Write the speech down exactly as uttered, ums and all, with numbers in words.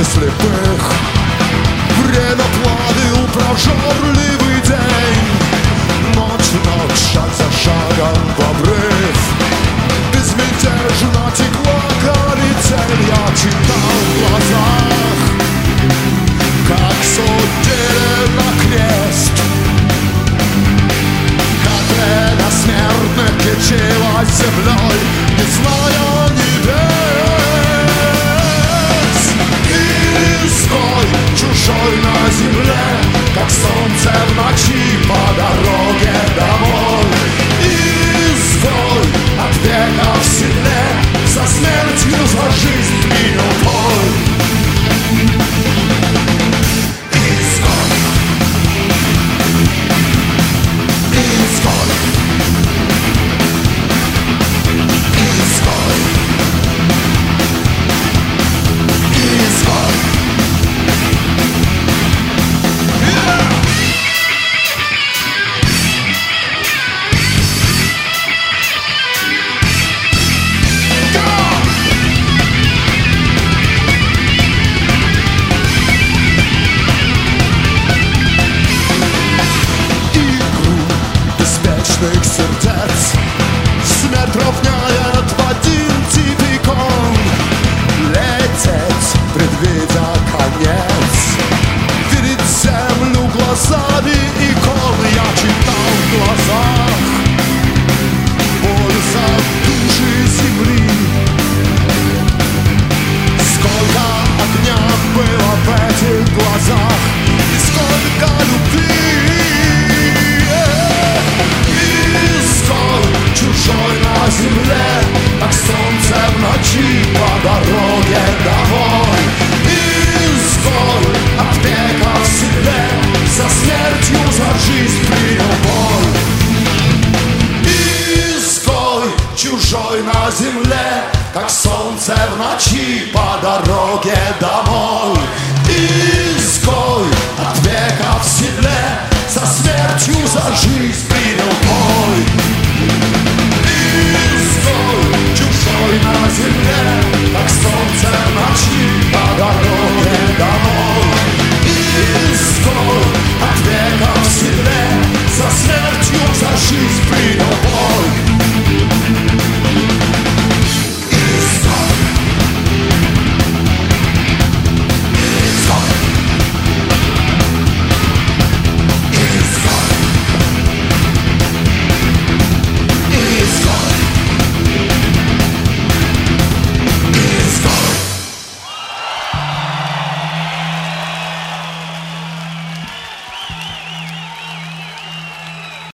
для слепых. Время плавил прожорливый день. Ночь в ночь, шаг за шагом в обрыв. Безмятежно текла каритель. Я читал в глазах, как судили на крест, как время смертных кичилась землей, не зная небес. Изгой чужой на земле, как солнце в ночи по дороге домой. Изгой от века в седле, за смертью, за жизнь принял бой. Изгой, изгой, изгой, изгой. Сердец смерть равняет в один типикон. Лететь, предвидя конец, перед землю глазами икон. Я читал в глазах польза души земли. Сколько огня было в этих глазах и сколько любви. Чужой на земле, как солнце в ночи по дороге домой. Изгой от века в себе, за смертью, за жизнь принял бой. Изгой чужой на земле, как солнце в ночи по дороге домой. Изгой от века в седле, за смертью, за жизнь принял бой. Изгой чужой на земле, как солнце в ночи по дороге.